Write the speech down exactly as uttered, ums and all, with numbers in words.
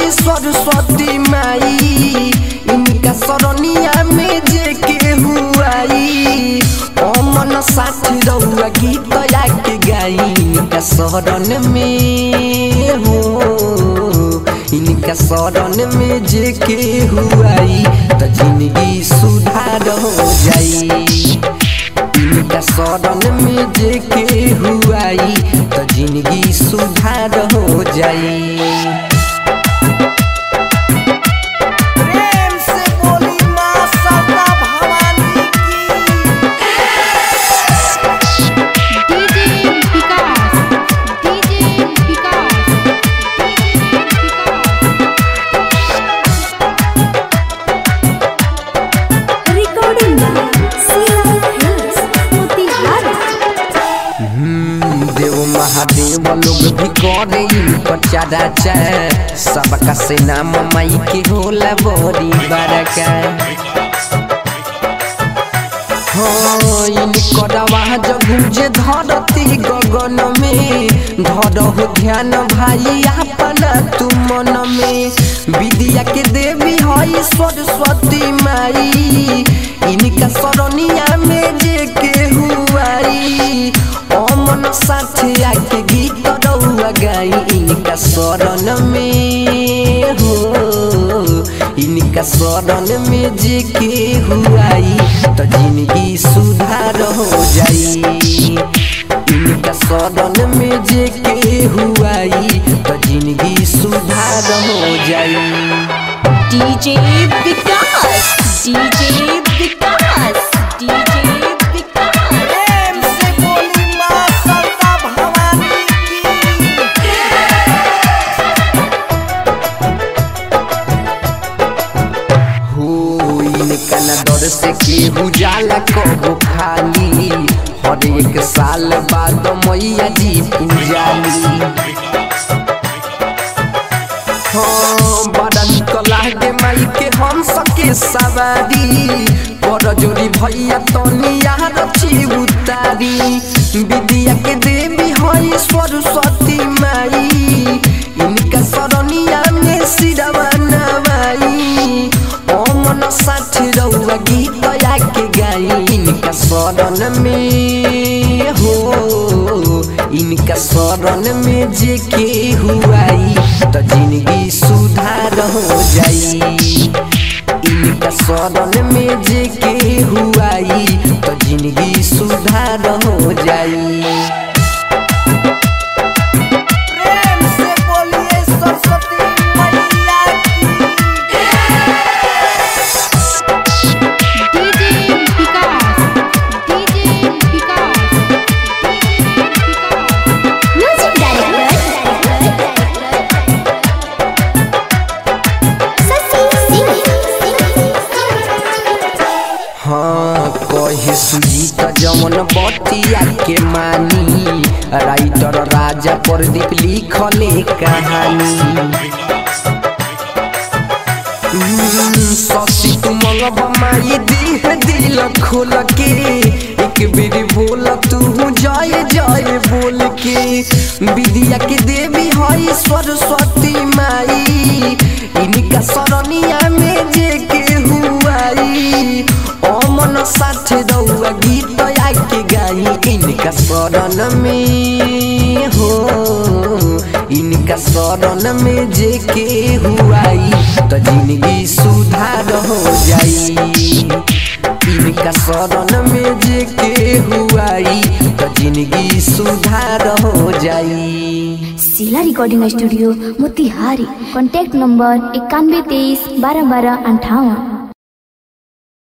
हई सरस्वती माई इनका सरनिया में जे के हुआई अमन साथी रउआ गीत के गाई इनका शरण में हो इनका शरण में जे के हुआई तो जिंदगी सुधार हो जाई इनका शरण में जे के हुआई तो जिंदगी सुधार हो जाई। महादेव लोग भी करे प्रचारा चाहे सबका से नाम माई के होला बड़ी बड़का हाँ इनकर आवाज गूंजे धरती गगन में धरहो ध्यान भाई अपना तू मन में विद्या के देवी हई सरस्वती माई इनका सरनिया में जे के हुआई अमन साथी आके गीत रउआ गाई इनका शरण में हो इनका शरण में जे के हुआई तो जिंदगी सुधार हो जाई इनका शरण में जे के हुआई तो जिंदगी सुधार हो जाई। DJ Vikas DJ Vikas DJ दर से केहू जाला कबो खाली हर एक साल बाद मैया जी पूजाली हाँ बड़ा निक लागे माई के हम सके सवारी पर जोड़ी भैया तनिया रची उतारी विद्या के देवी हई सरस्वती माई इनका सरनिया में सिरवा नवाई अमन साथी रउआ गीत के गाई इनका शरण में हो इनका शरण में जे के हुआई तो जिंदगी सुधार हो जाई इनका शरण में जे के हुआई तो जिंदगी सुधार हो जाई। सुजीत जमन बतिया के मानी राइटर राजा प्रदीप लिखले कहानी शशि कुमल बमाई दीह दिल खोल के एक बेरी बोल तू जय जय बोल के विद्या के देवी हई सरस्वती माई इनका सरनिया में जे के हुआई अमन साथी रउआ गीत के गाई इनका शरण में हो इनका शरण में जे के हुआई तो जिंदगी सुधार हो जाई इनका शरण में जे के हुआई तो जिंदगी सुधार हो जाई। Shila recording studio Motihari contact number इक्यानवे तेईस बारह बारह अंठावन।